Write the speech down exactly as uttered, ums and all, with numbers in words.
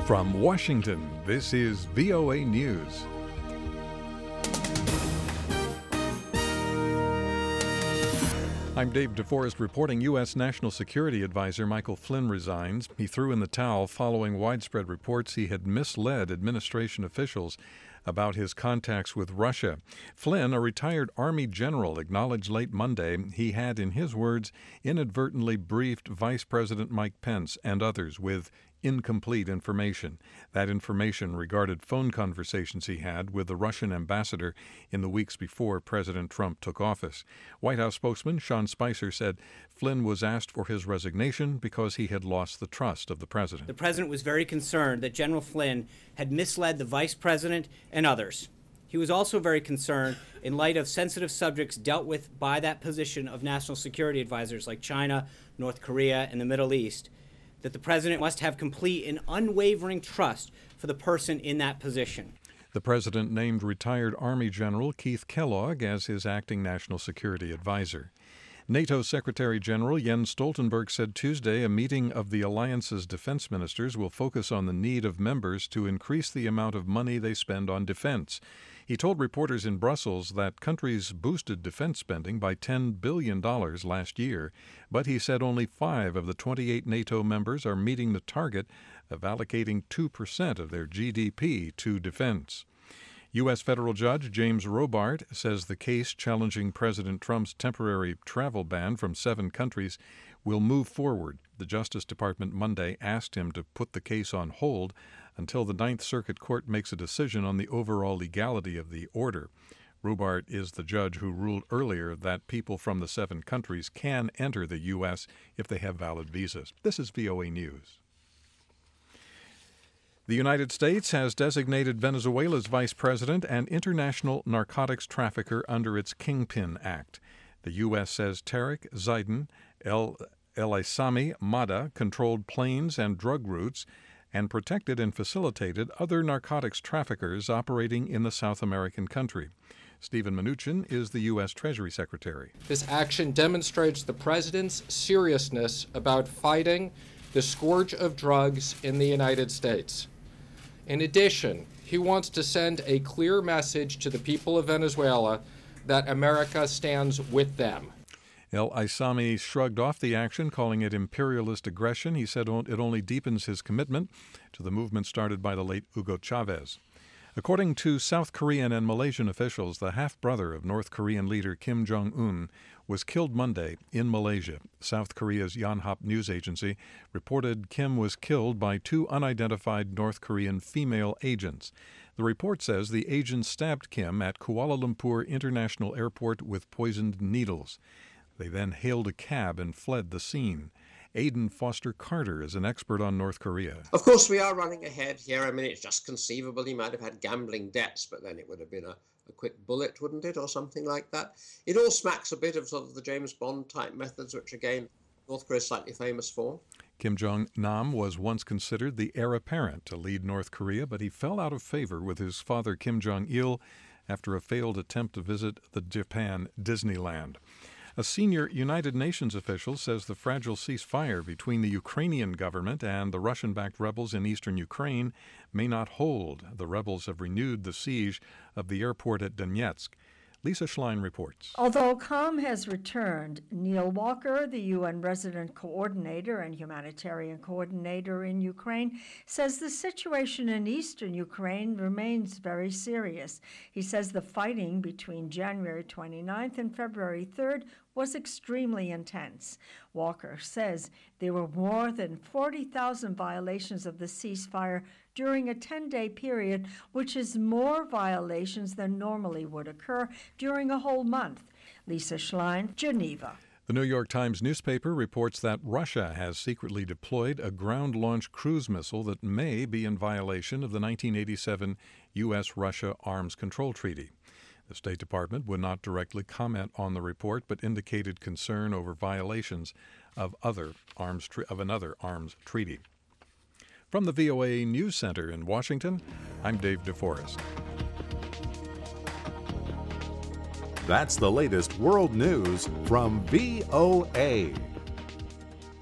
From Washington, this is V O A News. I'm Dave DeForest reporting. U S. National Security Advisor Michael Flynn resigns. He threw in the towel following widespread reports he had misled administration officials about his contacts with Russia. Flynn, a retired Army general, acknowledged late Monday he had, in his words, inadvertently briefed Vice President Mike Pence and others with incomplete information. That information regarded phone conversations he had with the Russian ambassador in the weeks before President Trump took office. White House spokesman Sean Spicer said Flynn was asked for his resignation because he had lost the trust of the president. The president was very concerned that General Flynn had misled the vice president and others. He was also very concerned in light of sensitive subjects dealt with by that position of national security advisors like China, North Korea, and the Middle East, that the president must have complete and unwavering trust for the person in that position. The president named retired Army General Keith Kellogg as his acting national security advisor. NATO Secretary General Jens Stoltenberg said Tuesday a meeting of the alliance's defense ministers will focus on the need of members to increase the amount of money they spend on defense. He told reporters in Brussels that countries boosted defense spending by ten billion dollars last year, but he said only five of the twenty-eight NATO members are meeting the target of allocating two percent of their G D P to defense. U S federal judge James Robart says the case challenging President Trump's temporary travel ban from seven countries will move forward. The Justice Department Monday asked him to put the case on hold until the Ninth Circuit Court makes a decision on the overall legality of the order. Robart is the judge who ruled earlier that people from the seven countries can enter the U S if they have valid visas. This is V O A News. The United States has designated Venezuela's vice president an international narcotics trafficker under its Kingpin Act. The U S says Tariq Zayden El El-Aissami Mada controlled planes and drug routes and protected and facilitated other narcotics traffickers operating in the South American country. Stephen Mnuchin is the U S. Treasury Secretary. This action demonstrates the president's seriousness about fighting the scourge of drugs in the United States. In addition, he wants to send a clear message to the people of Venezuela that America stands with them. El-Aissami shrugged off the action, calling it imperialist aggression. He said it only deepens his commitment to the movement started by the late Hugo Chavez. According to South Korean and Malaysian officials, the half-brother of North Korean leader Kim Jong-un was killed Monday in Malaysia. South Korea's Yonhap news agency reported Kim was killed by two unidentified North Korean female agents. The report says the agents stabbed Kim at Kuala Lumpur International Airport with poisoned needles. They then hailed a cab and fled the scene. Aidan Foster Carter is an expert on North Korea. Of course, we are running ahead here. I mean, it's just conceivable he might have had gambling debts, but then it would have been a, a quick bullet, wouldn't it, or something like that. It all smacks a bit of sort of the James Bond type methods, which again, North Korea is slightly famous for. Kim Jong-nam was once considered the heir apparent to lead North Korea, but he fell out of favor with his father Kim Jong-il after a failed attempt to visit the Japan Disneyland. A senior United Nations official says the fragile ceasefire between the Ukrainian government and the Russian-backed rebels in eastern Ukraine may not hold. The rebels have renewed the siege of the airport at Donetsk. Lisa Schlein reports. Although calm has returned, Neil Walker, the U N resident coordinator and humanitarian coordinator in Ukraine, says the situation in eastern Ukraine remains very serious. He says the fighting between January twenty-ninth and February third was extremely intense. Walker says there were more than forty thousand violations of the ceasefire during a ten-day period, which is more violations than normally would occur during a whole month. Lisa Schlein, Geneva. The New York Times newspaper reports that Russia has secretly deployed a ground-launched cruise missile that may be in violation of the nineteen eighty-seven U S Russia Arms Control Treaty. The State Department would not directly comment on the report, but indicated concern over violations of other arms tre- of another arms treaty. From the V O A News Center in Washington, I'm Dave DeForest. That's the latest world news from V O A.